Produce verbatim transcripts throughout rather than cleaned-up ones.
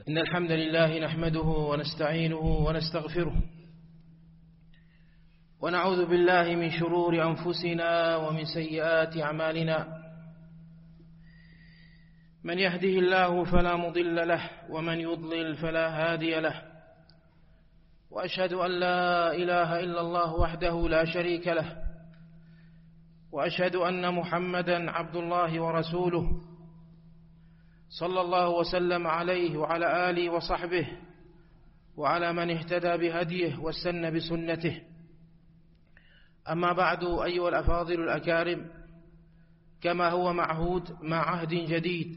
إن الحمد لله نحمده ونستعينه ونستغفره ونعوذ بالله من شرور أنفسنا ومن سيئات أعمالنا. من يهده الله فلا مضل له ومن يضلل فلا هادي له، وأشهد أن لا إله إلا الله وحده لا شريك له، وأشهد أن محمدا عبد الله ورسوله صلى الله وسلم عليه وعلى آله وصحبه وعلى من اهتدى بهديه واستنى بسنته. أما بعد، أيها الأفاضل الأكارم، كما هو معهود مع عهد جديد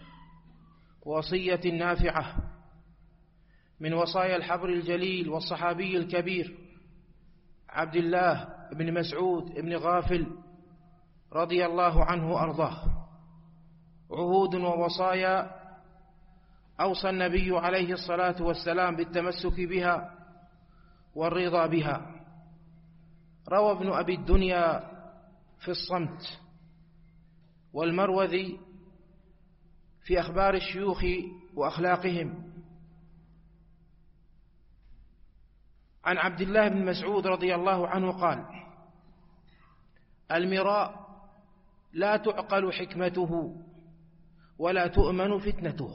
ووصية نافعة من وصايا الحبر الجليل والصحابي الكبير عبد الله بن مسعود بن غافل رضي الله عنه وأرضاه، عهود ووصايا أوصى النبي عليه الصلاة والسلام بالتمسك بها والرضا بها. روى ابن أبي الدنيا في الصمت والمروذي في أخبار الشيوخ وأخلاقهم عن عبد الله بن مسعود رضي الله عنه قال: المراء لا تعقل حكمته ولا تؤمن فتنته.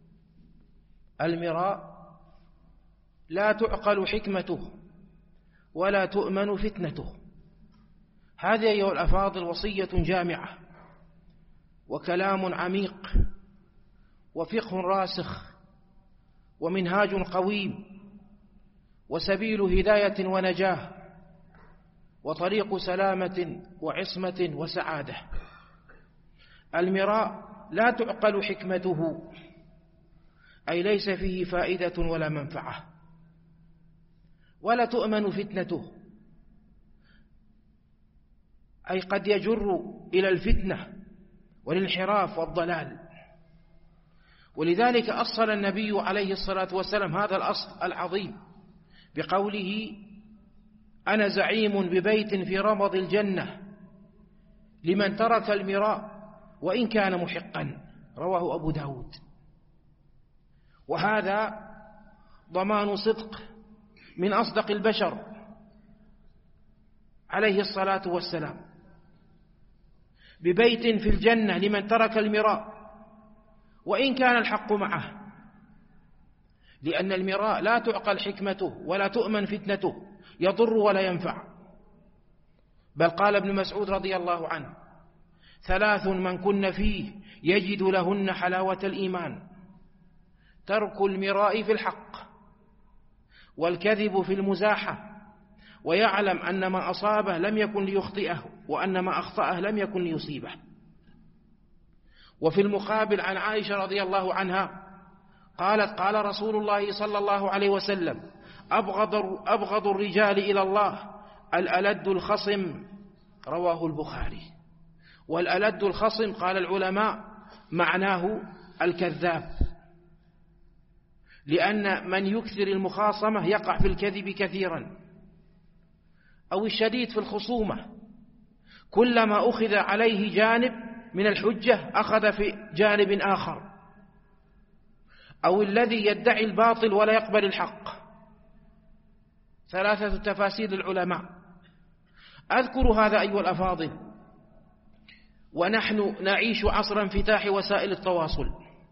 المراء لا تعقل حكمته ولا تؤمن فتنته. هذه أيها الأفاضل وصية جامعة وكلام عميق وفقه راسخ ومنهاج قويم وسبيل هداية ونجاة وطريق سلامة وعصمة وسعادة. المراء لا تعقل حكمته، أي ليس فيه فائدة ولا منفعة، ولا تؤمن فتنته، أي قد يجر إلى الفتنة والانحراف والضلال. ولذلك أصل النبي عليه الصلاة والسلام هذا الأصل العظيم بقوله: أنا زعيم ببيت في رمض الجنة لمن ترك المراء وإن كان محقا. رواه أبو داود. وهذا ضمان صدق من أصدق البشر عليه الصلاة والسلام، ببيت في الجنة لمن ترك المراء وإن كان الحق معه، لأن المراء لا تعقل حكمته ولا تؤمن فتنته، يضر ولا ينفع. بل قال ابن مسعود رضي الله عنه: ثلاث من كن فيه يجد لهن حلاوة الإيمان: ترك المراء في الحق، والكذب في المزاحة، ويعلم أن ما أصابه لم يكن ليخطئه وأن ما أخطأه لم يكن ليصيبه. وفي المقابل عن عائشة رضي الله عنها قالت: قال رسول الله صلى الله عليه وسلم: أبغض, أبغض الرجال إلى الله الألد الخصم. رواه البخاري. والألد الخصم قال العلماء معناه الكذاب، لأن من يكثر المخاصمة يقع في الكذب كثيرا، أو الشديد في الخصومة، كلما أخذ عليه جانب من الحجة أخذ في جانب آخر، أو الذي يدعي الباطل ولا يقبل الحق. ثلاثة تفاسير العلماء. أذكر هذا أيها الأفاضل ونحن نعيش عصر انفتاح وسائل التواصل،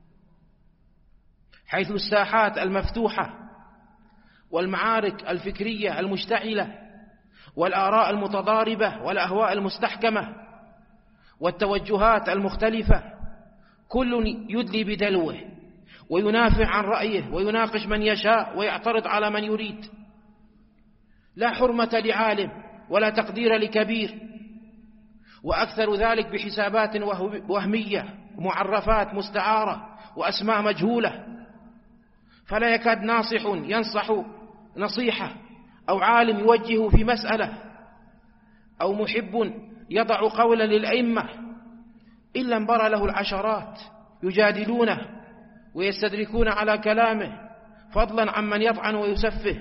حيث الساحات المفتوحة والمعارك الفكرية المشتعلة والآراء المتضاربة والأهواء المستحكمة والتوجهات المختلفة، كل يدلي بدلوه وينافع عن رأيه ويناقش من يشاء ويعترض على من يريد. لا حرمة لعالم ولا تقدير لكبير، وأكثر ذلك بحسابات وهمية ومعرفات مستعارة وأسماء مجهولة، فلا يكاد ناصح ينصح نصيحة أو عالم يوجه في مسألة أو محب يضع قولا للأئمة إلا انبر له العشرات يجادلونه ويستدركون على كلامه، فضلا عن من يطعن ويسفه،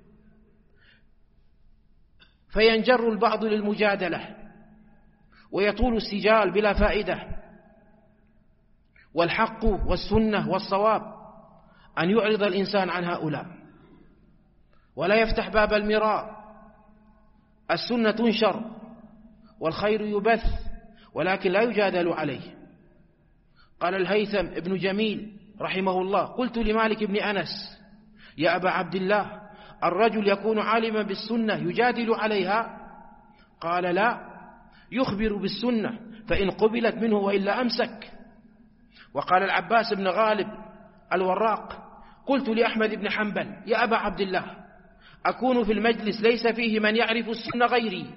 فينجر البعض للمجادلة ويطول السجال بلا فائدة. والحق والسنة والصواب أن يعرض الإنسان عن هؤلاء ولا يفتح باب المراء. السنة تنشر والخير يبث ولكن لا يجادل عليه. قال الهيثم ابن جميل رحمه الله: قلت لمالك بن أنس: يا أبا عبد الله، الرجل يكون عالما بالسنة يجادل عليها؟ قال: لا، يخبر بالسنة فإن قبلت منه وإلا أمسك. وقال العباس بن غالب الوراق: قلت لأحمد بن حنبل: يا أبا عبد الله، أكون في المجلس ليس فيه من يعرف السنة غيري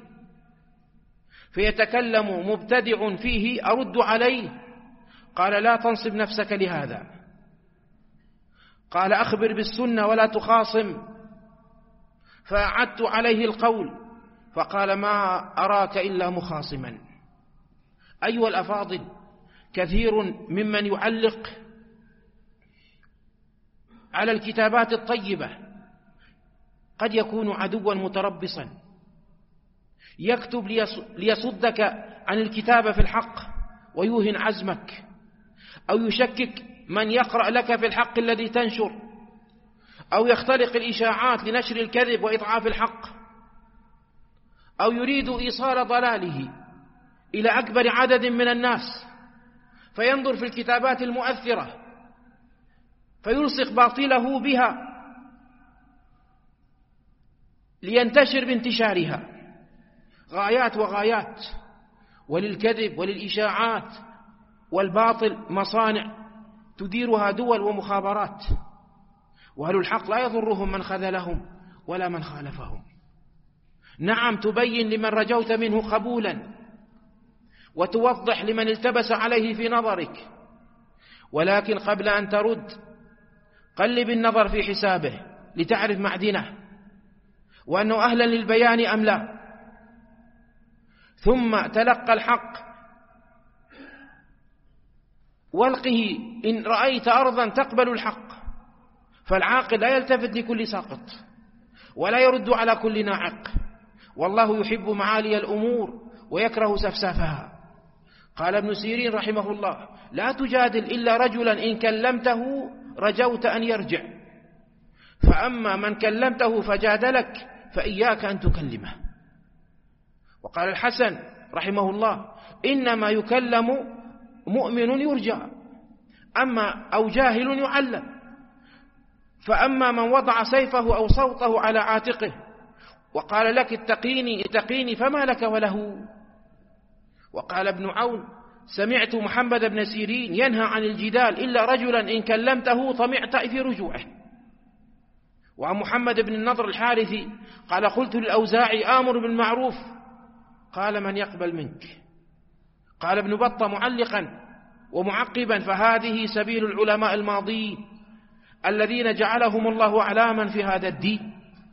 فيتكلم مبتدع فيه أرد عليه؟ قال: لا تنصب نفسك لهذا. قال: أخبر بالسنة ولا تخاصم. فأعدت عليه القول فقال: ما أراك إلا مخاصما. أيها الأفاضل، كثير ممن يعلق على الكتابات الطيبة قد يكون عدوا متربصا يكتب ليصدك عن الكتابة في الحق ويوهن عزمك، أو يشكك من يقرأ لك في الحق الذي تنشر، أو يخترق الإشاعات لنشر الكذب وإضعاف الحق، أو يريد إيصال ضلاله إلى أكبر عدد من الناس فينظر في الكتابات المؤثرة فيلصق باطله بها لينتشر بانتشارها. غايات وغايات، وللكذب وللإشاعات والباطل مصانع تديرها دول ومخابرات، وأهل الحق لا يضرهم من خذلهم ولا من خالفهم. نعم، تبين لمن رجوت منه قبولا وتوضح لمن التبس عليه في نظرك، ولكن قبل أن ترد قلب النظر في حسابه لتعرف معدنه وأنه أهلا للبيان أم لا، ثم تلقى الحق والقه إن رأيت أرضا تقبل الحق. فالعاقل لا يلتفت لكل ساقط ولا يرد على كل ناعق، والله يحب معالي الأمور ويكره سفسافها. قال ابن سيرين رحمه الله: لا تجادل إلا رجلا إن كلمته رجوت أن يرجع، فأما من كلمته فجادلك فإياك أن تكلمه. وقال الحسن رحمه الله: إنما يكلم مؤمن يرجى، أما أو جاهل يعلم. فأما من وضع سيفه أو صوته على عاتقه وقال لك اتقيني اتقيني فما لك وله. وقال ابن عون: سمعت محمد بن سيرين ينهى عن الجدال إلا رجلا إن كلمته طمعت في رجوعه. وعن محمد بن النضر الحارثي قال: قلت للأوزاعي: آمر بالمعروف، قال: من يقبل منك؟ قال ابن بطة معلقا ومعقبا: فهذه سبيل العلماء الماضين الذين جعلهم الله أعلاما في هذا الدين.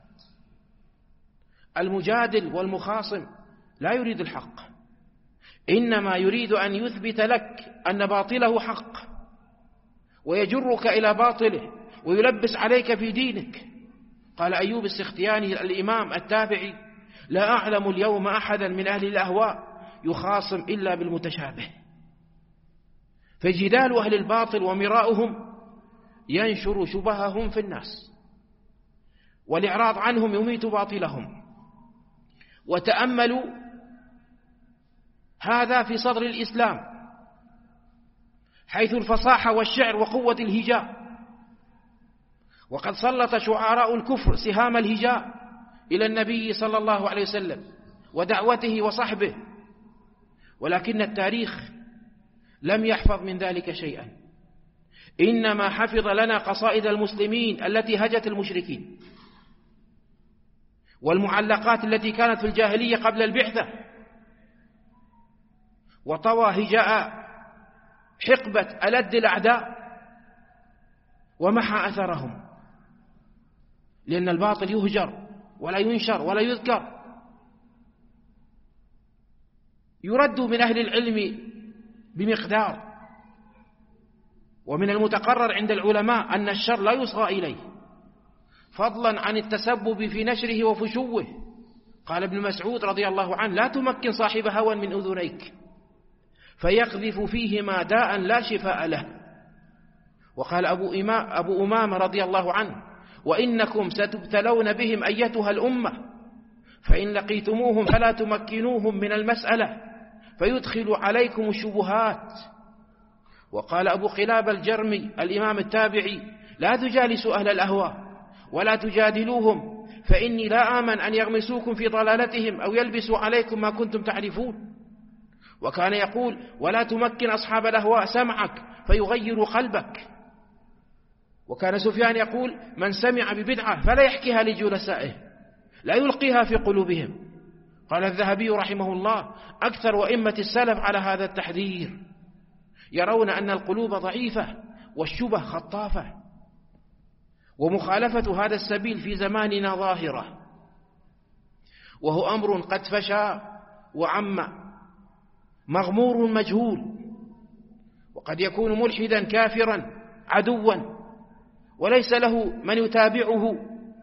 المجادل والمخاصم لا يريد الحق، إنما يريد أن يثبت لك أن باطله حق ويجرك إلى باطله ويلبس عليك في دينك. قال أيوب السختياني الإمام التابعي: لا أعلم اليوم أحدا من أهل الأهواء يخاصم إلا بالمتشابه. فجدال أهل الباطل ومراؤهم ينشر شبههم في الناس، والإعراض عنهم يميت باطلهم. وتأملوا هذا في صدر الإسلام، حيث الفصاحة والشعر وقوة الهجاء، وقد سلط شعراء الكفر سهام الهجاء إلى النبي صلى الله عليه وسلم ودعوته وصحبه، ولكن التاريخ لم يحفظ من ذلك شيئا، إنما حفظ لنا قصائد المسلمين التي هجت المشركين، والمعلقات التي كانت في الجاهلية قبل البعثة، وطوى هجاء حقبة ألد الأعداء ومحى أثرهم، لأن الباطل يهجر ولا ينشر ولا يذكر. يرد من أهل العلم بمقدار، ومن المتقرر عند العلماء أن الشر لا يصغى إليه، فضلا عن التسبب في نشره وفشوه. قال ابن مسعود رضي الله عنه: لا تمكن صاحب هوى من أذنيك فيقذف فيهما داء لا شفاء له. وقال أبو, أبو أمامة رضي الله عنه: وإنكم ستبتلون بهم أيتها الأمة، فإن لقيتموهم فلا تمكنوهم من المسألة فيدخل عليكم الشبهات. وقال أبو قلاب الجرمي الإمام التابعي: لا تجالسوا أهل الأهواء ولا تجادلوهم، فإني لا آمن أن يغمسوكم في ضلالتهم أو يلبسوا عليكم ما كنتم تعرفون. وكان يقول: ولا تمكن أصحاب الأهواء سمعك فيغيروا قلبك. وكان سفيان يقول: من سمع ببدعة فلا يحكيها لجلسائه، لا يلقيها في قلوبهم. قال الذهبي رحمه الله: أكثر أئمة السلف على هذا التحذير، يرون أن القلوب ضعيفة والشبه خطافة، ومخالفة هذا السبيل في زماننا ظاهرة، وهو أمر قد فشى وعم مغمور مجهول، وقد يكون ملحدا كافرا عدوا وليس له من يتابعه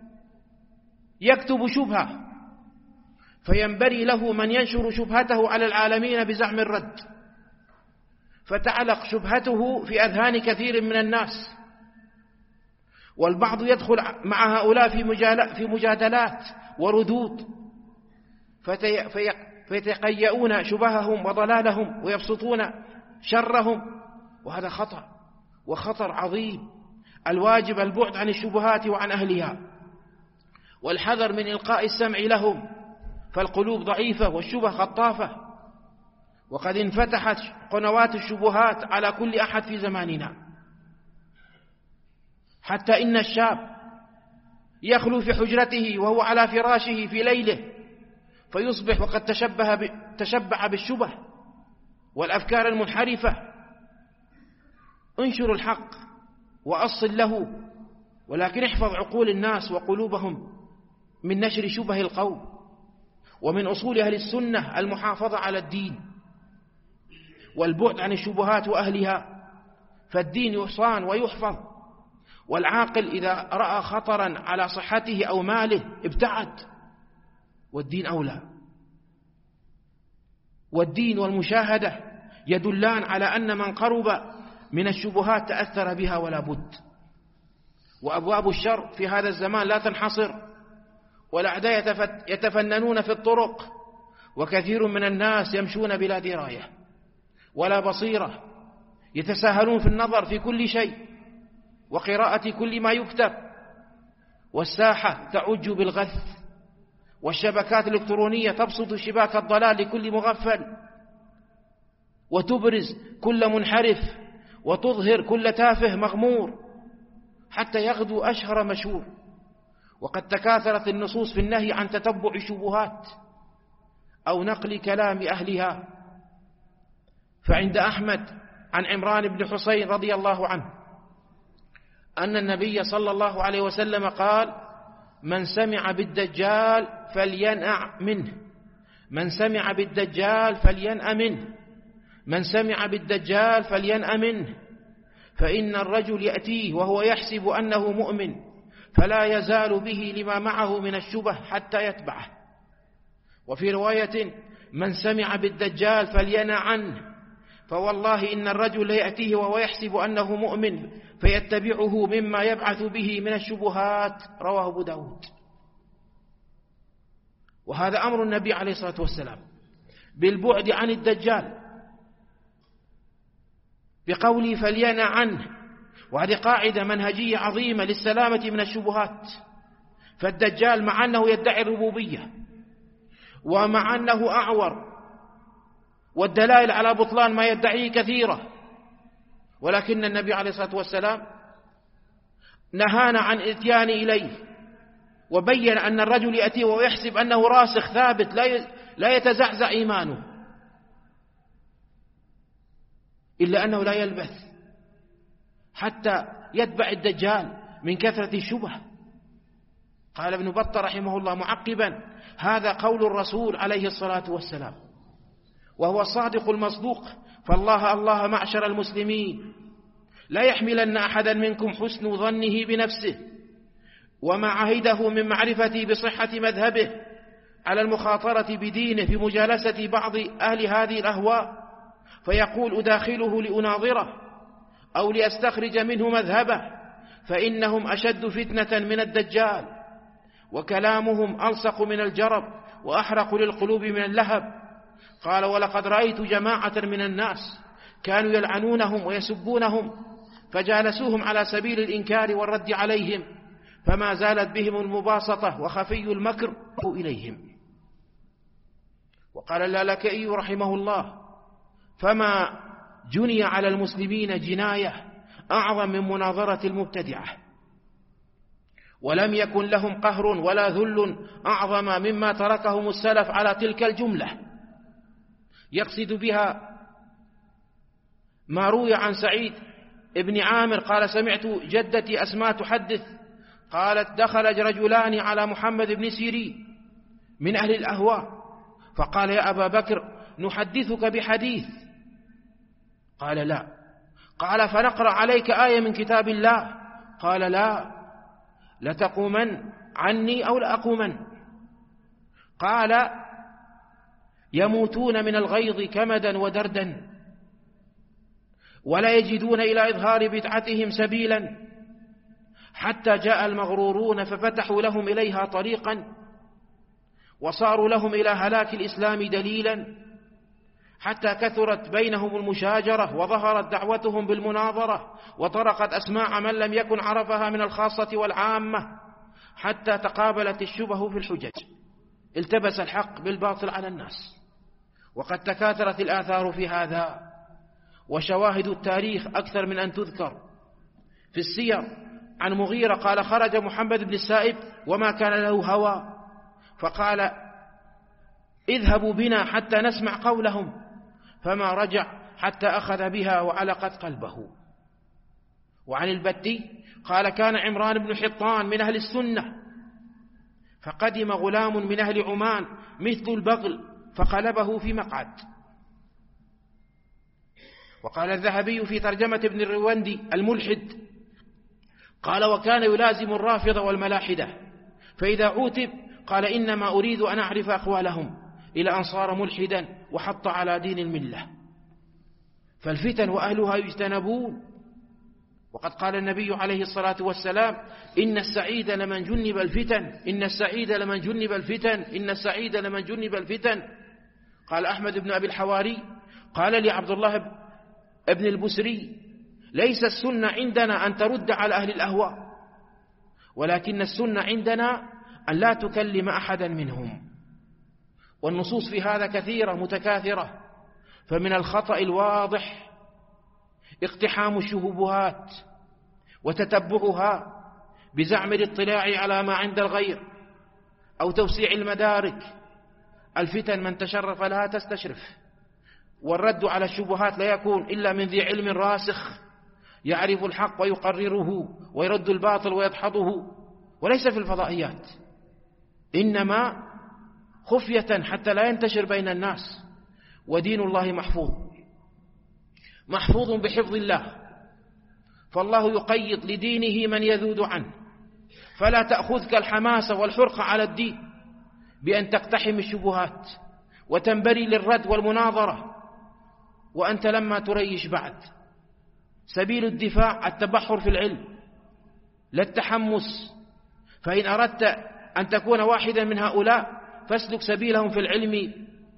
يكتب شبهة، فينبري له من ينشر شبهته على العالمين بزعم الرد، فتعلق شبهته في أذهان كثير من الناس، والبعض يدخل مع هؤلاء في مجادلات وردود فيتقيؤون شبههم وضلالهم ويبسطون شرهم، وهذا خطأ وخطر عظيم. الواجب البعد عن الشبهات وعن أهلها، والحذر من إلقاء السمع لهم، فالقلوب ضعيفة والشبه خطافة، وقد انفتحت قنوات الشبهات على كل أحد في زماننا، حتى إن الشاب يخلو في حجرته وهو على فراشه في ليله فيصبح وقد تشبه تشبع بالشبه والأفكار المنحرفة. انشر الحق وأصل له، ولكن احفظ عقول الناس وقلوبهم من نشر شبه القوم. ومن أصول أهل السنة المحافظة على الدين والبعد عن الشبهات وأهلها، فالدين يحصان ويحفظ، والعاقل إذا رأى خطرا على صحته أو ماله ابتعد، والدين أولى. والدين والمشاهدة يدلان على أن من قرب من الشبهات تأثر بها ولا بد. وأبواب الشر في هذا الزمان لا تنحصر، والأعداء يتفننون في الطرق، وكثير من الناس يمشون بلا دراية ولا بصيرة، يتساهلون في النظر في كل شيء وقراءة كل ما يكتب، والساحة تعج بالغث، والشبكات الإلكترونية تبسط شباك الضلال لكل مغفل، وتبرز كل منحرف، وتظهر كل تافه مغمور، حتى يغدو أشهر مشهور. وقد تكاثرت النصوص في النهي عن تتبع الشبهات أو نقل كلام أهلها. فعند أحمد عن عمران بن حسين رضي الله عنه أن النبي صلى الله عليه وسلم قال: من سمع بالدجال فلينأ منه، من سمع بالدجال فلينأ منه، من سمع بالدجال فلينأ منه، فإن الرجل يأتيه وهو يحسب أنه مؤمن فلا يزال به لما معه من الشبه حتى يتبعه. وفي رواية: من سمع بالدجال فلينأ عنه، فوالله إن الرجل يأتيه وهو يحسب أنه مؤمن فيتبعه مما يبعث به من الشبهات. رواه أبو داود. وهذا أمر النبي عليه الصلاة والسلام بالبعد عن الدجال بقوله فلينأ عنه، وهذه قاعدة منهجية عظيمة للسلامة من الشبهات. فالدجال مع أنه يدعي الربوبية ومع أنه أعور، والدلائل على بطلان ما يدعيه كثيرة، ولكن النبي عليه الصلاة والسلام نهانا عن الاتيان إليه، وبين أن الرجل يأتي ويحسب أنه راسخ ثابت لا يتزعزع إيمانه، إلا أنه لا يلبث حتى يتبع الدجال من كثرة الشبه. قال ابن بطة رحمه الله معقبا: هذا قول الرسول عليه الصلاة والسلام، وهو الصادق المصدوق. فالله الله معشر المسلمين لا يحملن أحدا منكم حسن ظنه بنفسه وما عهده من معرفته بصحة مذهبه على المخاطرة بدينه في مجالسة بعض أهل هذه الأهواء، فيقول أداخله لأناظره أو لأستخرج منه مذهبه، فإنهم أشد فتنة من الدجال، وكلامهم ألصق من الجرب وأحرق للقلوب من اللهب. قال: ولقد رأيت جماعة من الناس كانوا يلعنونهم ويسبونهم، فجالسوهم على سبيل الإنكار والرد عليهم، فما زالت بهم المباسطة وخفي المكر إليهم. وقال اللالكائي رحمه الله: فما جني على المسلمين جناية أعظم من مناظرة المبتدعة، ولم يكن لهم قهر ولا ذل أعظم مما تركهم السلف على تلك الجملة. يقصد بها ما روي عن سعيد ابن عامر قال: سمعت جدتي أسماء تحدث قالت: دخل رجلان على محمد بن سيرين من أهل الأهواء، فقال: يا أبا بكر، نحدثك بحديث. قال: لا. قال: فنقرأ عليك آية من كتاب الله. قال: لا، لتقومن عني أو لأقومن. قال: يموتون من الغيظ كمدا ودردا، ولا يجدون إلى إظهار بدعتهم سبيلا، حتى جاء المغرورون ففتحوا لهم إليها طريقا، وصاروا لهم إلى هلاك الإسلام دليلا، حتى كثرت بينهم المشاجرة، وظهرت دعوتهم بالمناظرة، وطرقت أسماع من لم يكن عرفها من الخاصة والعامة، حتى تقابلت الشبه في الحجج، التبس الحق بالباطل على الناس. وقد تكاثرت الآثار في هذا، وشواهد التاريخ أكثر من أن تذكر. في السير عن مغيرة قال: خرج محمد بن السائب وما كان له هوى، فقال: اذهبوا بنا حتى نسمع قولهم، فما رجع حتى أخذ بها وعلقت قلبه. وعن البتي قال: كان عمران بن حطان من أهل السنة، فقدم غلام من أهل عمان مثل البغل فقلبه في مقعد. وقال الذهبي في ترجمة ابن الروندي الملحد قال: وكان يلازم الرافضة والملاحدة، فإذا عوتب قال: إنما أريد أن أعرف أقوالهم، إلى أن صار ملحدا وحط على دين الملة. فالفتن وأهلها يجتنبون. وقد قال النبي عليه الصلاة والسلام: إن السعيد لمن جنب الفتن، إن السعيد لمن جنب الفتن، إن السعيد لمن جنب الفتن. قال أحمد بن أبي الحواري قال لي عبد الله ابن البسري: ليس السنة عندنا أن ترد على أهل الأهواء، ولكن السنة عندنا أن لا تكلم أحدا منهم. والنصوص في هذا كثيرة متكاثرة، فمن الخطأ الواضح اقتحام الشبهات وتتبعها بزعم الاطلاع على ما عند الغير أو توسيع المدارك. الفتن من تشرف لها تستشرف، والرد على الشبهات لا يكون إلا من ذي علم راسخ يعرف الحق ويقرره، ويرد الباطل ويدحضه، وليس في الفضائيات، إنما خفية حتى لا ينتشر بين الناس. ودين الله محفوظ محفوظ بحفظ الله، فالله يقيد لدينه من يذود عنه، فلا تأخذك الحماسة والحرقة على الدين بأن تقتحم الشبهات وتنبري للرد والمناظرة وأنت لما تريش بعد. سبيل الدفاع التبحر في العلم لا التحمس، فإن أردت أن تكون واحدا من هؤلاء فاسلك سبيلهم في العلم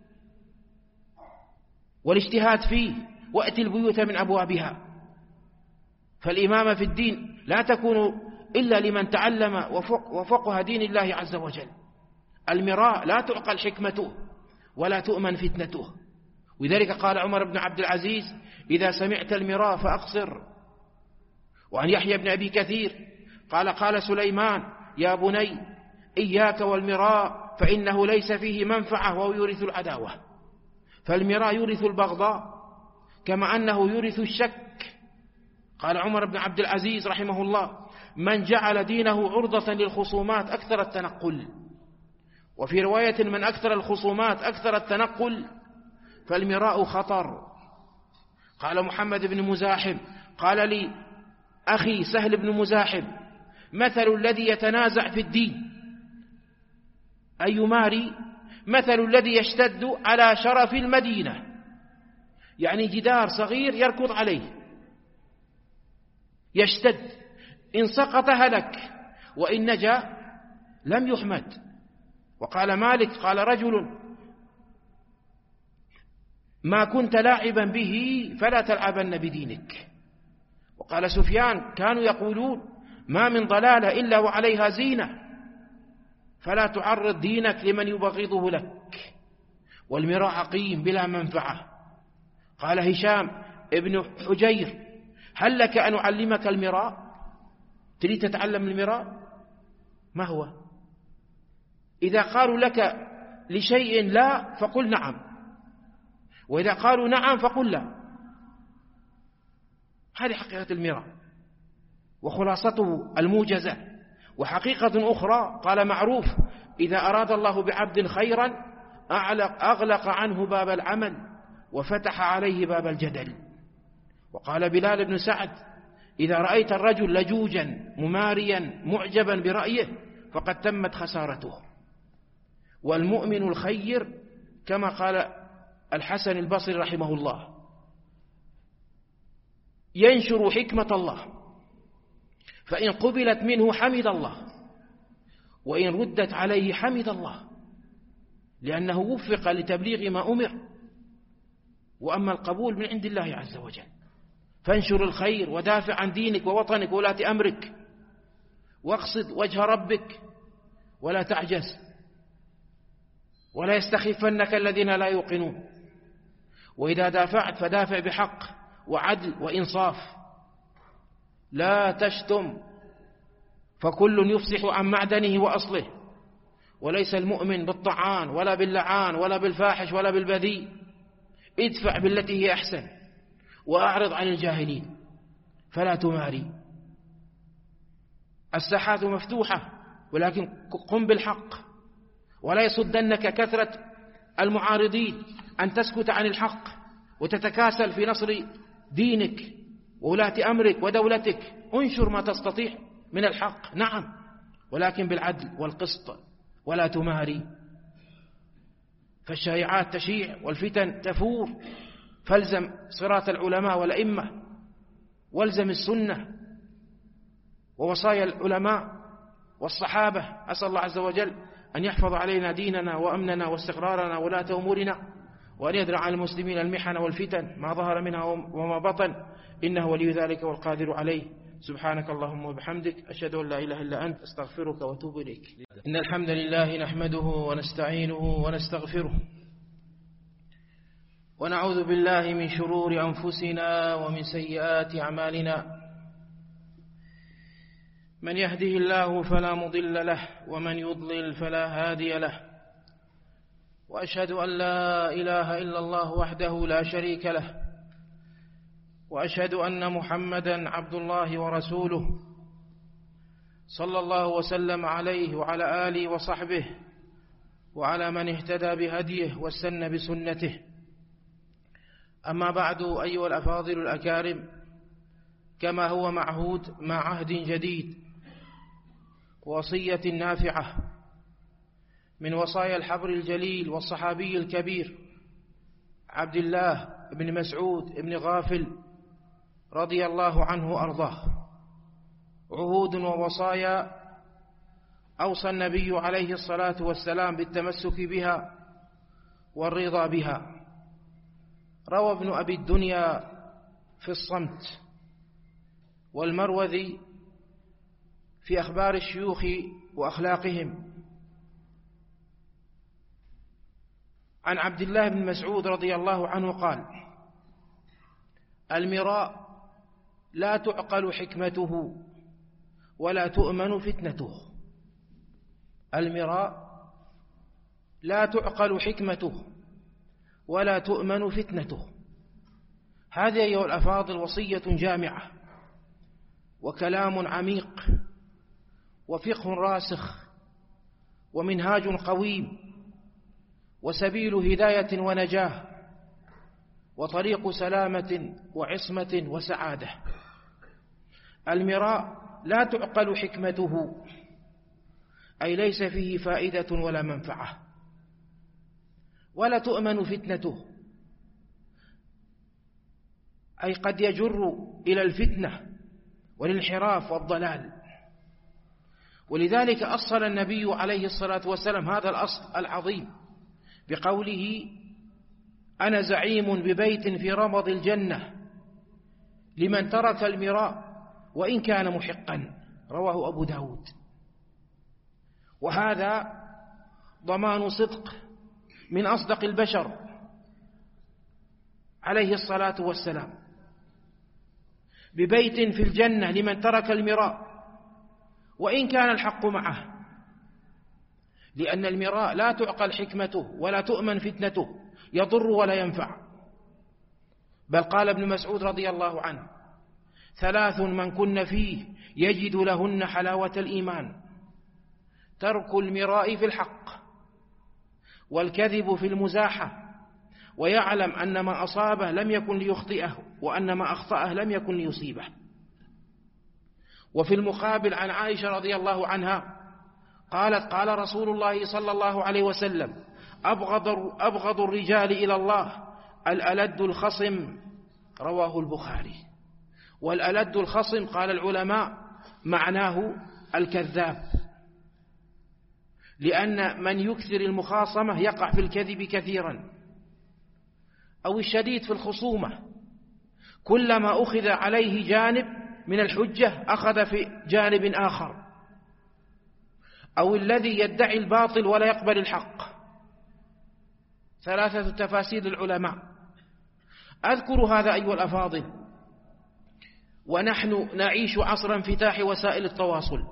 والاجتهاد فيه، وأتي البيوت من أبوابها. فالإمامة في الدين لا تكون إلا لمن تعلم وفقه دين الله عز وجل. المراء لا تعقل حكمته ولا تؤمن فتنته، ولذلك قال عمر بن عبد العزيز: إذا سمعت المراء فأقصر. وعن يحيى بن أبي كثير قال: قال سليمان: يا بني إياك والمراء، فإنه ليس فيه منفعة وهو يورث العداوة. فالمراء يورث البغضاء كما أنه يورث الشك. قال عمر بن عبد العزيز رحمه الله: من جعل دينه عرضة للخصومات أكثر التنقل. وفي رواية: من أكثر الخصومات أكثر التنقل. فالمراء خطر. قال محمد بن مزاحم قال لي أخي سهل بن مزاحم: مثل الذي يتنازع في الدين أي يماري مثل الذي يشتد على شرف المدينة، يعني جدار صغير يركض عليه، يشتد، إن سقط هلك وإن نجا لم يحمد. وقال مالك قال رجل ما كنت لاعبا به فلا تلعبن بدينك. وقال سفيان كانوا يقولون ما من ضلالة إلا وعليها زينة، فلا تعرض دينك لمن يبغضه لك، والمراء عقيم بلا منفعة. قال هشام ابن حجير هل لك أن أعلمك المراء؟ تريد تتعلم المراء؟ ما هو؟ إذا قالوا لك لشيء لا فقل نعم، وإذا قالوا نعم فقل لا. هذه حقيقة المراء وخلاصته الموجزة. وحقيقة أخرى قال معروف إذا أراد الله بعبد خيرا أغلق عنه باب العمل وفتح عليه باب الجدل. وقال بلال بن سعد إذا رأيت الرجل لجوجا مماريا معجبا برأيه فقد تمت خسارته. والمؤمن الخير كما قال الحسن البصري رحمه الله ينشر حكمة الله، فإن قبلت منه حمد الله، وإن ردت عليه حمد الله، لأنه وفق لتبليغ ما أمر. وأما القبول من عند الله عز وجل. فانشر الخير ودافع عن دينك ووطنك وولاة أمرك، واقصد وجه ربك ولا تعجز، ولا يستخفنك الذين لا يوقنون. وإذا دافعت فدافع بحق وعدل وإنصاف، لا تشتم فكل يفصح عن معدنه وأصله، وليس المؤمن بالطعان ولا باللعان ولا بالفاحش ولا بالبذيء. ادفع بالتي هي أحسن وأعرض عن الجاهلين فلا تماري. الساحات مفتوحة ولكن قم بالحق، ولا يصدنك كثرة المعارضين أن تسكت عن الحق وتتكاسل في نصر دينك وولاة أمرك ودولتك. انشر ما تستطيع من الحق نعم، ولكن بالعدل والقسط ولا تماري. فالشائعات تشيع والفتن تفور، فالزم صراط العلماء والأئمة، والزم السنة ووصايا العلماء والصحابة. أسأل الله عز وجل أن يحفظ علينا ديننا وأمننا واستقرارنا ولاة أمورنا، وأن يدرع على المسلمين المحن والفتن ما ظهر منها وما بطن، إنه ولي ذلك والقادر عليه. سبحانك اللهم وبحمدك أشهد أن لا إله إلا أنت أستغفرك وأتوب إليك. إن الحمد لله نحمده ونستعينه ونستغفره، ونعوذ بالله من شرور أنفسنا ومن سيئات أعمالنا. من يهده الله فلا مضل له، ومن يضلل فلا هادي له. وأشهد أن لا إله إلا الله وحده لا شريك له، وأشهد أن محمدا عبد الله ورسوله صلى الله وسلم عليه وعلى آله وصحبه وعلى من اهتدى بهديه واستنى بسنته. أما بعد، أيها الأفاضل الأكارم، كما هو معهود مع عهد جديد وصية نافعة من وصايا الحبر الجليل والصحابي الكبير عبد الله بن مسعود بن غافل رضي الله عنه وأرضاه، عهود ووصايا أوصى النبي عليه الصلاة والسلام بالتمسك بها والرضا بها. روى ابن أبي الدنيا في الصمت، والمروذي في أخبار الشيوخ وأخلاقهم، عن عبد الله بن مسعود رضي الله عنه قال: المراء لا تعقل حكمته ولا تؤمن فتنته. المراء لا تعقل حكمته ولا تؤمن فتنته. هذه أيها الأفاضل وصية جامعة وكلام عميق وفقه راسخ ومنهاج قويم وسبيل هداية ونجاة وطريق سلامة وعصمة وسعادة. المراء لا تعقل حكمته، أي ليس فيه فائدة ولا منفعة، ولا تؤمن فتنته، أي قد يجر إلى الفتنة والانحراف والضلال. ولذلك أصل النبي عليه الصلاة والسلام هذا الأصل العظيم بقوله: أنا زعيم ببيت في رمض الجنة لمن ترك المراء وإن كان محقا، رواه أبو داود. وهذا ضمان صدق من أصدق البشر عليه الصلاة والسلام، ببيت في الجنة لمن ترك المراء وإن كان الحق معه، لأن المراء لا تعقل حكمته ولا تؤمن فتنته، يضر ولا ينفع. بل قال ابن مسعود رضي الله عنه: ثلاث من كن فيه يجد لهن حلاوة الإيمان: ترك المراء في الحق، والكذب في المزاحة، ويعلم أن ما أصابه لم يكن ليخطئه، وأن ما أخطأه لم يكن ليصيبه. وفي المقابل عن عائشة رضي الله عنها قالت: قال رسول الله صلى الله عليه وسلم: أبغض, أبغض الرجال إلى الله الألد الخصم، رواه البخاري. والألد الخصم قال العلماء معناه الكذاب، لأن من يكثر المخاصمة يقع في الكذب كثيرا، أو الشديد في الخصومة، كلما أخذ عليه جانب من الحجة أخذ في جانب آخر، أو الذي يدعي الباطل ولا يقبل الحق. ثلاثة تفاسير العلماء. أذكر هذا أيها الأفاضل ونحن نعيش عصر انفتاح وسائل التواصل،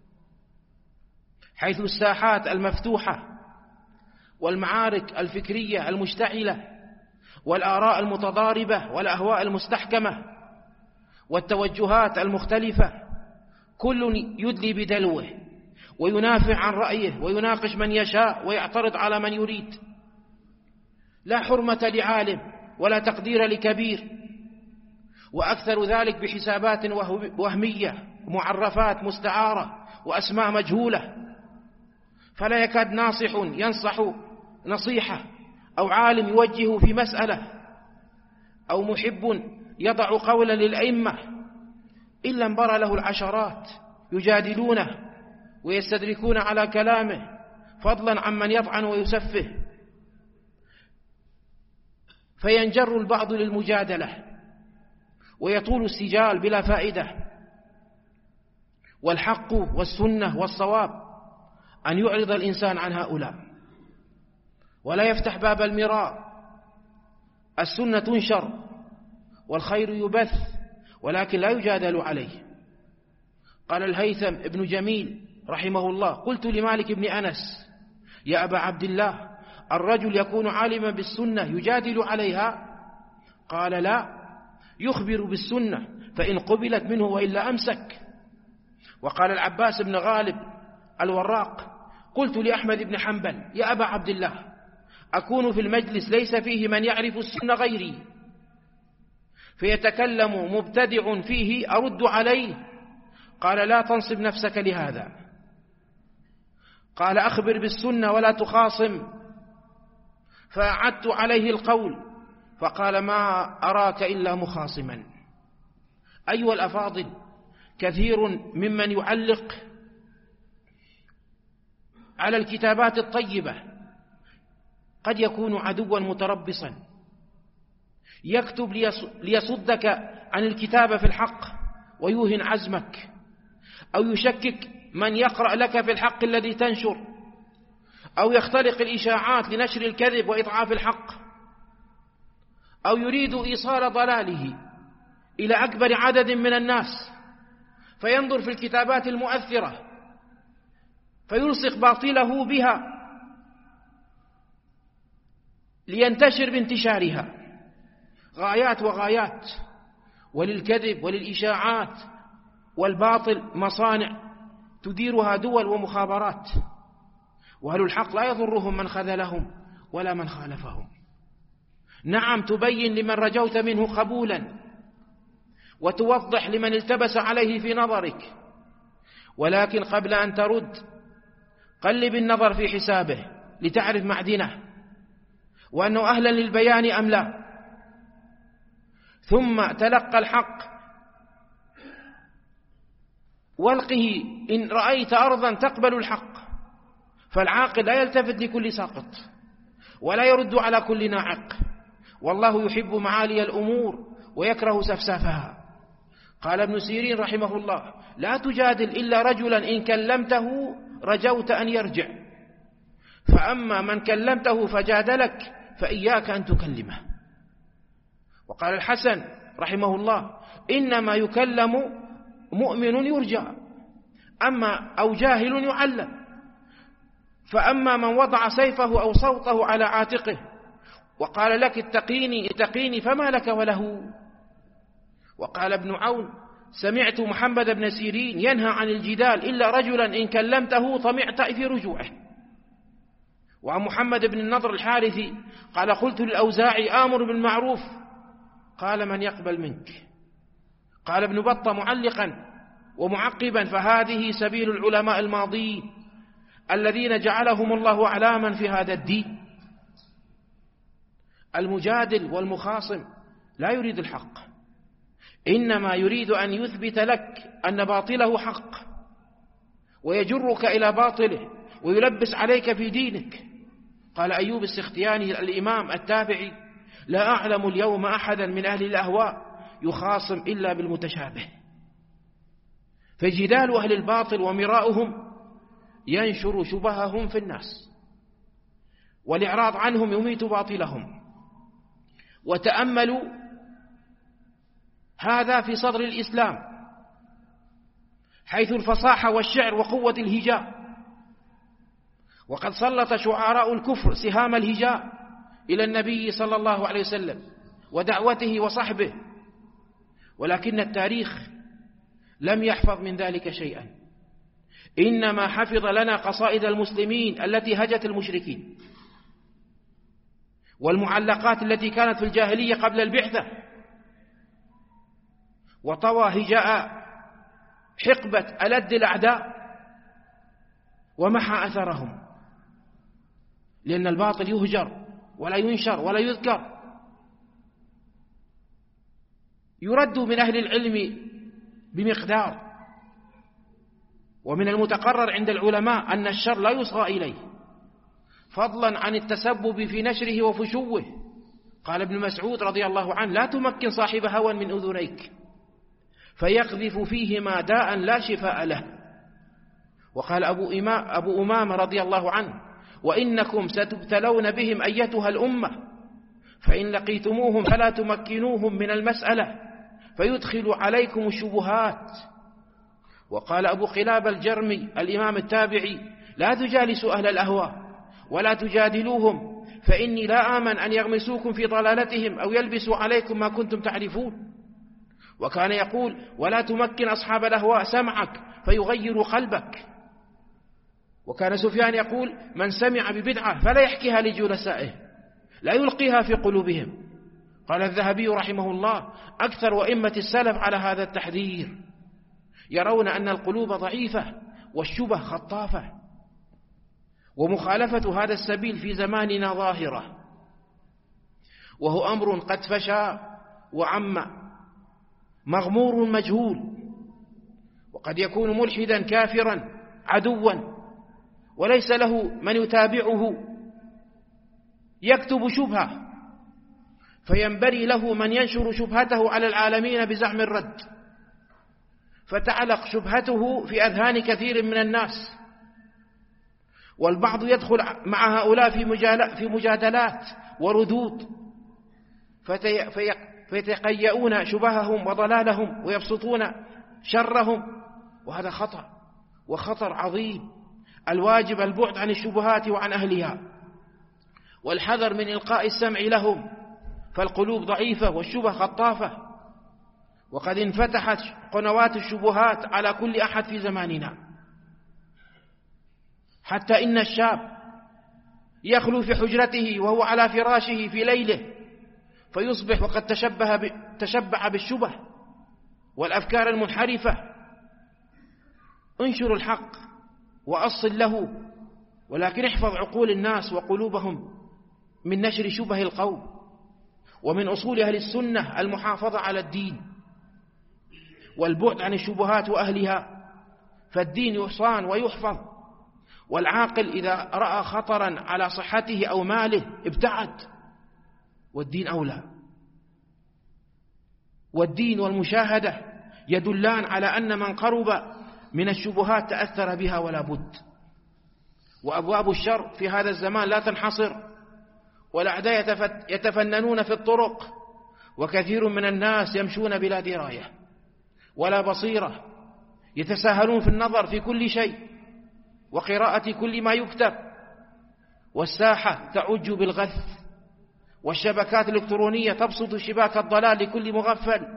حيث الساحات المفتوحة والمعارك الفكرية المشتعلة والآراء المتضاربة والأهواء المستحكمة والتوجهات المختلفة، كل يدلي بدلوه وينافع عن رأيه ويناقش من يشاء ويعترض على من يريد، لا حرمة لعالم ولا تقدير لكبير، وأكثر ذلك بحسابات وهمية ومعرفات مستعارة وأسماء مجهولة، فلا يكاد ناصح ينصح نصيحة أو عالم يوجه في مسألة أو محب يضع قولا للأئمة إلا انبرى له العشرات يجادلونه ويستدركون على كلامه، فضلا عمن يطعن ويسفه، فينجر البعض للمجادلة ويطول السجال بلا فائدة. والحق والسنة والصواب أن يعرض الإنسان عن هؤلاء ولا يفتح باب المراء. السنة تنشر والخير يبث، ولكن لا يجادل عليه. قال الهيثم ابن جميل رحمه الله: قلت لمالك بن أنس: يا أبا عبد الله، الرجل يكون عالما بالسنة يجادل عليها؟ قال: لا، يخبر بالسنة فإن قبلت منه وإلا أمسك. وقال العباس بن غالب الوراق: قلت لأحمد بن حنبل: يا أبا عبد الله، أكون في المجلس ليس فيه من يعرف السنة غيري، فيتكلم مبتدع فيه أرد عليه؟ قال: لا تنصب نفسك لهذا. قال: أخبر بالسنة ولا تخاصم. فأعدت عليه القول، فقال: ما أراك إلا مخاصما. أيها الأفاضل، كثير ممن يعلق على الكتابات الطيبة قد يكون عدوا متربصا، يكتب ليصدك عن الكتابة في الحق ويوهن عزمك، أو يشكك من يقرأ لك في الحق الذي تنشر، أو يختلق الإشاعات لنشر الكذب وإضعاف الحق، أو يريد إيصال ضلاله إلى أكبر عدد من الناس، فينظر في الكتابات المؤثرة فيلصق باطله بها لينتشر بانتشارها. غايات وغايات، وللكذب وللإشاعات والباطل مصانع تديرها دول ومخابرات، وأهل الحق لا يضرهم من خذلهم ولا من خالفهم. نعم، تبين لمن رجوت منه قبولا، وتوضح لمن التبس عليه في نظرك، ولكن قبل أن ترد قلب النظر في حسابه لتعرف معدنه وأنه أهلا للبيان أم لا، ثم تلقى الحق والقه إن رأيت أرضا تقبل الحق. فالعاقل لا يلتفت لكل ساقط ولا يرد على كل ناعق، والله يحب معالي الأمور ويكره سفسافها. قال ابن سيرين رحمه الله: لا تجادل إلا رجلا إن كلمته رجوت أن يرجع، فأما من كلمته فجادلك فإياك أن تكلمه. وقال الحسن رحمه الله: إنما يكلم مؤمن يرجى أما أو جاهل يعلم، فأما من وضع سيفه أو صوته على عاتقه وقال لك اتقيني اتقيني فما لك وله. وقال ابن عون: سمعت محمد بن سيرين ينهى عن الجدال إلا رجلا إن كلمته طمعت في رجوعه. وعن محمد بن النضر الحارثي قال: قلت للأوزاعي آمر بالمعروف، قال: من يقبل منك؟ قال ابن بطة معلقا ومعقبا: فهذه سبيل العلماء الماضين الذين جعلهم الله أعلاما في هذا الدين. المجادل والمخاصم لا يريد الحق، إنما يريد أن يثبت لك أن باطله حق ويجرك إلى باطله ويلبس عليك في دينك. قال أيوب السختياني الإمام التابعي: لا أعلم اليوم أحدا من أهل الأهواء يخاصم إلا بالمتشابه. فجدال أهل الباطل ومراؤهم ينشر شبههم في الناس، والإعراض عنهم يميت باطلهم. وتأملوا هذا في صدر الإسلام، حيث الفصاحة والشعر وقوة الهجاء، وقد سلط شعراء الكفر سهام الهجاء إلى النبي صلى الله عليه وسلم ودعوته وصحبه، ولكن التاريخ لم يحفظ من ذلك شيئا، إنما حفظ لنا قصائد المسلمين التي هجت المشركين، والمعلقات التي كانت في الجاهلية قبل البعثة، وطوى هجاء حقبة ألد الأعداء ومحى أثرهم، لأن الباطل يهجر ولا ينشر ولا يذكر. يرد من أهل العلم بمقدار، ومن المتقرر عند العلماء أن الشر لا يصغى إليه، فضلا عن التسبب في نشره وفشوه. قال ابن مسعود رضي الله عنه: لا تمكن صاحب هوى من أذنيك فيقذف فيهما داء لا شفاء له. وقال أبو, أبو أمامة رضي الله عنه: وإنكم ستبتلون بهم أيتها الأمة، فإن لقيتموهم فلا تمكنوهم من المسألة فيدخل عليكم الشبهات. وقال أبو قلاب الجرمي الإمام التابعي: لا تجالسوا أهل الأهواء ولا تجادلوهم، فإني لا آمن أن يغمسوكم في ضلالتهم أو يلبسوا عليكم ما كنتم تعرفون. وكان يقول: ولا تمكن أصحاب الأهواء سمعك فيغير قلبك. وكان سفيان يقول: من سمع ببدعة فلا يحكيها لجلسائه، لا يلقيها في قلوبهم. قال الذهبي رحمه الله: أكثر أئمة السلف على هذا التحذير، يرون أن القلوب ضعيفة والشبه خطافة، ومخالفة هذا السبيل في زماننا ظاهرة، وهو أمر قد فشى وعم مغمور مجهول، وقد يكون ملحدا كافرا عدوا وليس له من يتابعه يكتب شبهة، فينبري له من ينشر شبهته على العالمين بزعم الرد، فتعلق شبهته في أذهان كثير من الناس، والبعض يدخل مع هؤلاء في مجادلات وردود فيتقيؤون شبههم وضلالهم ويبسطون شرهم، وهذا خطأ وخطر عظيم. الواجب البعد عن الشبهات وعن أهلها، والحذر من إلقاء السمع لهم، فالقلوب ضعيفة والشبه خطافة، وقد انفتحت قنوات الشبهات على كل أحد في زماننا، حتى إن الشاب يخلو في حجرته وهو على فراشه في ليله فيصبح وقد تشبه تشبع بالشبه والأفكار المنحرفة. انشر الحق وأصل له، ولكن احفظ عقول الناس وقلوبهم من نشر شبه القوم. ومن أصول أهل السنة المحافظة على الدين والبعد عن الشبهات وأهلها، فالدين يصان ويحفظ، والعاقل إذا رأى خطرا على صحته أو ماله ابتعد، والدين أولى. والدين والمشاهدة يدلان على أن من قرب من الشبهات تأثر بها ولا بد. وأبواب الشر في هذا الزمان لا تنحصر، والأعداء يتفننون في الطرق، وكثير من الناس يمشون بلا دراية ولا بصيرة، يتساهلون في النظر في كل شيء وقراءة كل ما يكتب، والساحة تعج بالغث، والشبكات الإلكترونية تبسط شباك الضلال لكل مغفل،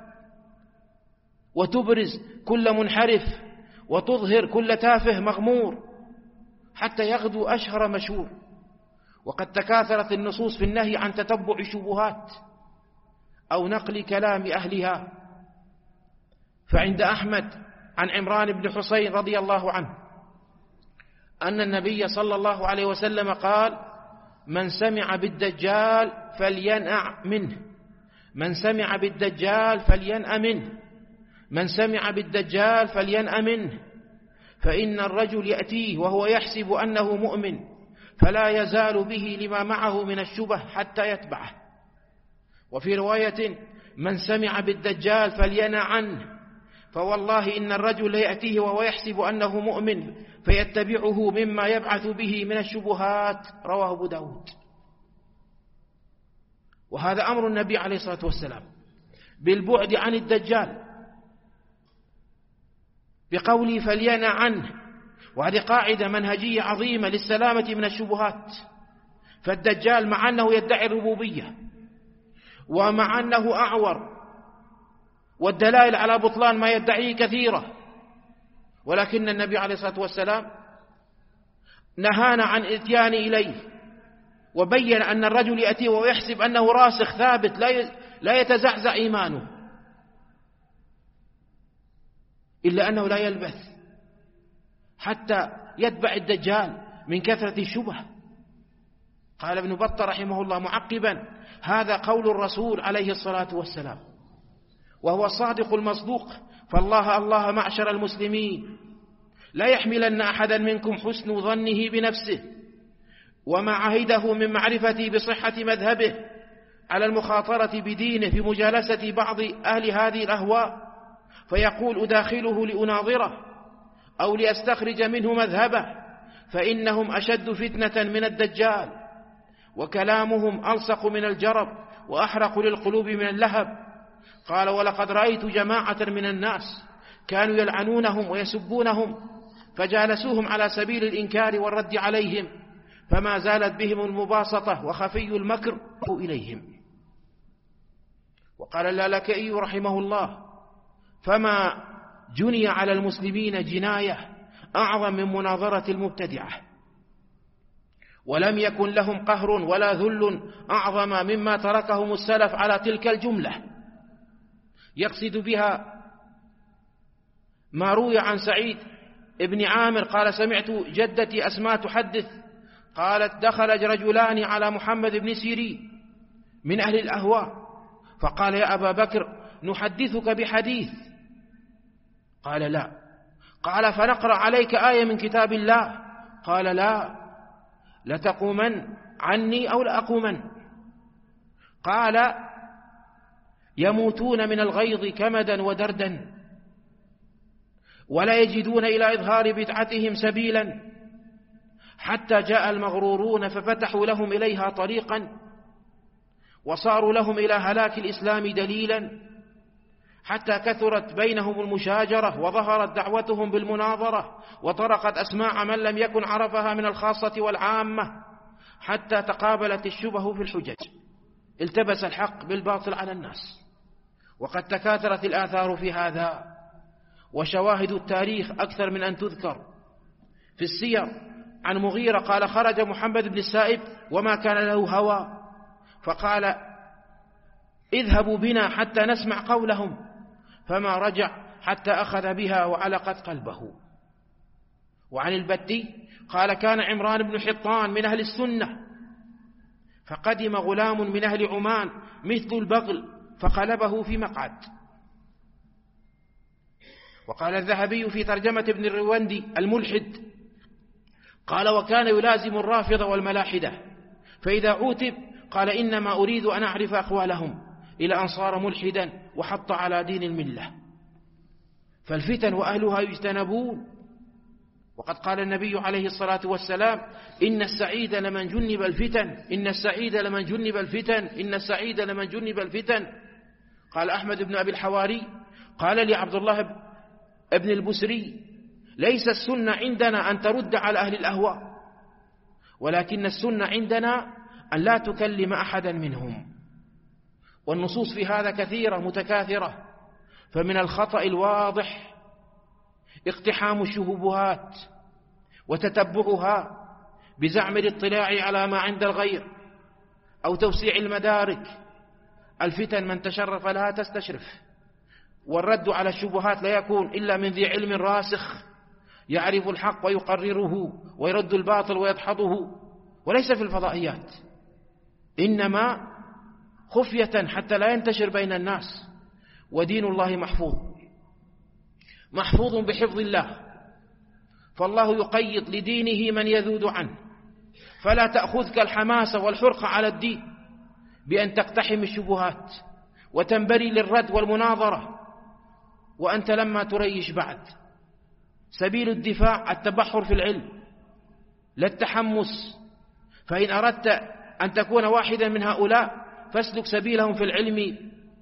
وتبرز كل منحرف، وتظهر كل تافه مغمور، حتى يغدو أشهر مشهور. وقد تكاثرت النصوص في النهي عن تتبع الشبهات أو نقل كلام أهلها. فعند أحمد عن عمران بن حسين رضي الله عنه أن النبي صلى الله عليه وسلم قال: من سمع بالدجال فلينأ منه، من سمع بالدجال فلينأ منه، من سمع بالدجال فلينأ منه، فإن الرجل يأتيه وهو يحسب أنه مؤمن فلا يزال به لما معه من الشبه حتى يتبعه. وفي رواية: من سمع بالدجال فلينأ عنه، فوالله إن الرجل يأتيه وهو يحسب أنه مؤمن فيتبعه مما يبعث به من الشبهات. رواه أبو داود. وهذا أمر النبي عليه الصلاة والسلام بالبعد عن الدجال بقوله فلينأ عنه، وهذه قاعدة منهجية عظيمة للسلامة من الشبهات. فالدجال مع أنه يدعي الربوبية، ومع أنه أعور، والدلائل على بطلان ما يدعيه كثيرة، ولكن النبي عليه الصلاة والسلام نهانا عن الاتيان إليه، وبين أن الرجل يأتي ويحسب أنه راسخ ثابت لا يتزعزع إيمانه، إلا أنه لا يلبث حتى يتبع الدجال من كثرة الشبه. قال ابن بطة رحمه الله معقبا: هذا قول الرسول عليه الصلاة والسلام، وهو الصادق المصدوق. فالله الله معشر المسلمين لا يحملن أحدا منكم حسن ظنه بنفسه وما عهده من معرفته بصحة مذهبه على المخاطرة بدينه في مجالسة بعض أهل هذه الأهواء، فيقول أداخله لأناظره أو لأستخرج منه مذهبه، فإنهم أشد فتنة من الدجال، وكلامهم ألصق من الجرب وأحرق للقلوب من اللهب. قال: ولقد رأيت جماعة من الناس كانوا يلعنونهم ويسبونهم، فجالسوهم على سبيل الإنكار والرد عليهم، فما زالت بهم المباسطة وخفي المكر إليهم. وقال اللالكائي رحمه الله: فما جني على المسلمين جناية أعظم من مناظرة المبتدعة، ولم يكن لهم قهر ولا ذل أعظم مما تركهم السلف على تلك الجملة. يقصد بها ما روي عن سعيد ابن عامر قال: سمعت جدتي أسماء تحدث قالت: دخل رجلان على محمد بن سيرين من أهل الأهواء، فقال: يا أبا بكر نحدثك بحديث. قال: لا. قال: فنقرأ عليك آية من كتاب الله. قال: لا، لتقومن عني أو لأقومن. قال: يموتون من الغيظ كمدا ودردا، ولا يجدون إلى إظهار بدعتهم سبيلا، حتى جاء المغرورون ففتحوا لهم إليها طريقا، وصاروا لهم إلى هلاك الإسلام دليلا، حتى كثرت بينهم المشاجرة، وظهرت دعوتهم بالمناظرة، وطرقت أسماع من لم يكن عرفها من الخاصة والعامة، حتى تقابلت الشبه في الحجج، التبس الحق بالباطل على الناس. وقد تكاثرت الآثار في هذا، وشواهد التاريخ أكثر من أن تذكر. في السير عن مغيرة قال: خرج محمد بن السائب وما كان له هوى، فقال: اذهبوا بنا حتى نسمع قولهم، فما رجع حتى أخذ بها وعلقت قلبه. وعن البتي قال: كان عمران بن حطان من أهل السنة، فقدم غلام من أهل عمان مثل البغل فقلبه في مقعد. وقال الذهبي في ترجمة ابن الروندي الملحد، قال: وكان يلازم الرافضة والملاحدة، فإذا عوتب قال: إنما أريد أن أعرف أقوالهم، إلى أن صار ملحدا وحط على دين الملة. فالفتن وأهلها يجتنبون. وقد قال النبي عليه الصلاة والسلام: إن السعيد لمن جنب الفتن، إن السعيد لمن جنب الفتن، إن السعيد لمن جنب الفتن. قال أحمد بن أبي الحواري: قال لي عبد الله ابن البسري: ليس السنة عندنا أن ترد على أهل الأهواء، ولكن السنة عندنا أن لا تكلم أحدا منهم. والنصوص في هذا كثيرة متكاثرة، فمن الخطأ الواضح اقتحام الشبهات وتتبعها بزعم الاطلاع على ما عند الغير أو توسيع المدارك. الفتن من تشرف لها تستشرف، والرد على الشبهات لا يكون إلا من ذي علم راسخ يعرف الحق ويقرره، ويرد الباطل ويدحضه، وليس في الفضائيات، إنما خفية حتى لا ينتشر بين الناس. ودين الله محفوظ محفوظ بحفظ الله، فالله يقيد لدينه من يذود عنه، فلا تأخذك الحماسة والحرقة على الدين بأن تقتحم الشبهات وتنبري للرد والمناظرة وأنت لما تريش بعد. سبيل الدفاع التبحر في العلم لا التحمس، فإن أردت أن تكون واحدا من هؤلاء فاسلك سبيلهم في العلم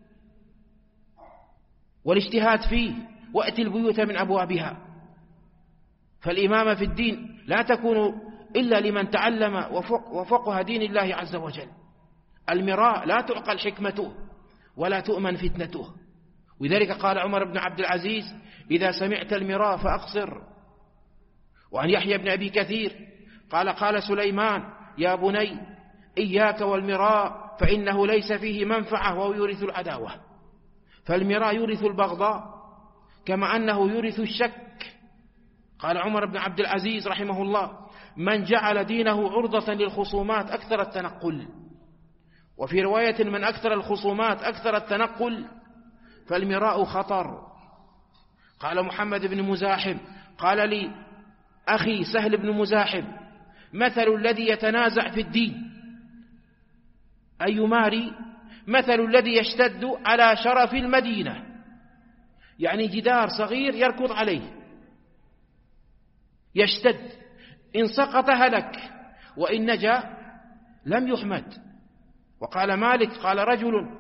والاجتهاد فيه، وأتي البيوت من أبوابها. فالإمامة في الدين لا تكون إلا لمن تعلم وفقه دين الله عز وجل. المراء لا تعقل حكمته ولا تؤمن فتنته. ولذلك قال عمر بن عبد العزيز: إذا سمعت المراء فأقصر. وعن يحيى بن أبي كثير قال: قال سليمان: يا بني إياك والمراء، فإنه ليس فيه منفعة ويورث العداوة. فالمراء يورث البغضاء كما أنه يورث الشك. قال عمر بن عبد العزيز رحمه الله: من جعل دينه عرضة للخصومات أكثر التنقل. وفي رواية: من أكثر الخصومات أكثر التنقل. فالمراء خطر. قال محمد بن مزاحم قال لي أخي سهل بن مزاحم: مثل الذي يتنازع في الدين أي يماري مثل الذي يشتد على شرف المدينة، يعني جدار صغير يركض عليه يشتد، إن سقط هلك وإن نجا لم يحمد. وقال مالك قال رجل: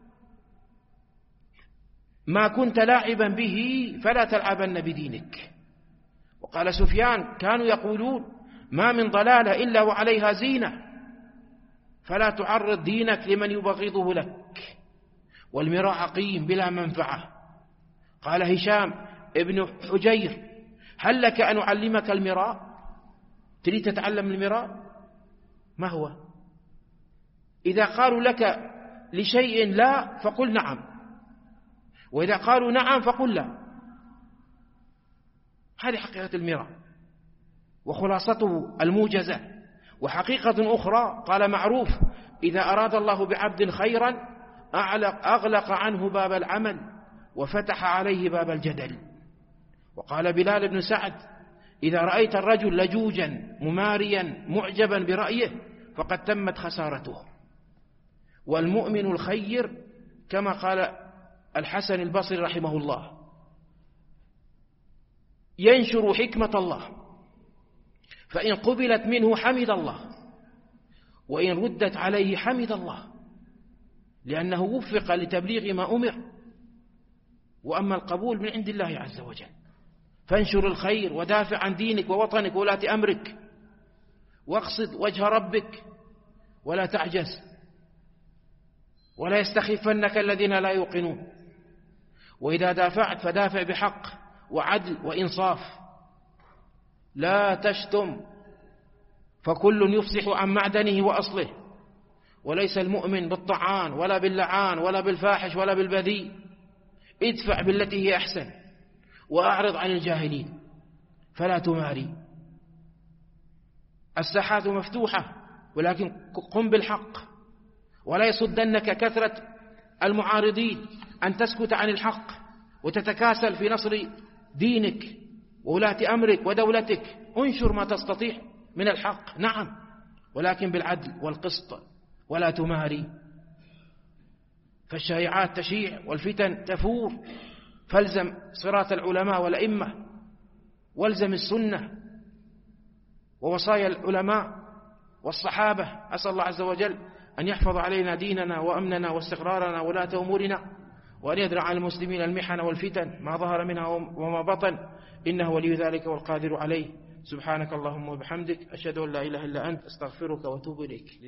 ما كنت لاعبا به فلا تلعبن بدينك. وقال سفيان: كانوا يقولون: ما من ضلالة إلا وعليها زينة، فلا تعرض دينك لمن يبغضه لك. والمراء عقيم بلا منفعة. قال هشام ابن حجير: هل لك أن أعلمك المراء؟ تريد تتعلم المراء؟ ما هو؟ إذا قالوا لك لشيء لا فقل نعم، وإذا قالوا نعم فقل لا. هذه حقيقة المراء وخلاصته الموجزة. وحقيقة أخرى قال معروف: إذا أراد الله بعبد خيرا أغلق عنه باب العمل وفتح عليه باب الجدل. وقال بلال بن سعد: إذا رأيت الرجل لجوجا مماريا معجبا برأيه فقد تمت خسارته. والمؤمن الخير كما قال الحسن البصري رحمه الله: ينشر حكمة الله، فإن قبلت منه حمد الله، وإن ردت عليه حمد الله، لأنه وفق لتبليغ ما أمر. وأما القبول من عند الله عز وجل. فانشر الخير ودافع عن دينك ووطنك وولاة أمرك، واقصد وجه ربك ولا تعجز، ولا يستخفنك الذين لا يوقنون. وإذا دافعت فدافع بحق وعدل وإنصاف. لا تشتم، فكل يفصح عن معدنه وأصله، وليس المؤمن بالطعان ولا باللعان ولا بالفاحش ولا بالبذيء. ادفع بالتي هي أحسن وأعرض عن الجاهلين فلا تماري. الساحات مفتوحة، ولكن قم بالحق، ولا يصدنك كثرة المعارضين أن تسكت عن الحق وتتكاسل في نصر دينك وولاة أمرك ودولتك، انشر ما تستطيع من الحق، نعم، ولكن بالعدل والقسط، ولا تماري، فالشائعات تشيع والفتن تفور. فالزم صراط العلماء والأئمة، والزم السنة ووصايا العلماء والصحابة. أسأل الله عز وجل أن يحفظ علينا ديننا وأمننا واستقرارنا ولاة أمورنا، وأن يدرع على المسلمين المحن والفتن ما ظهر منها وما بطن، إنه ولي ذلك والقادر عليه. سبحانك اللهم وبحمدك، أشهد أن لا إله إلا أنت، أستغفرك وأتوب إليك.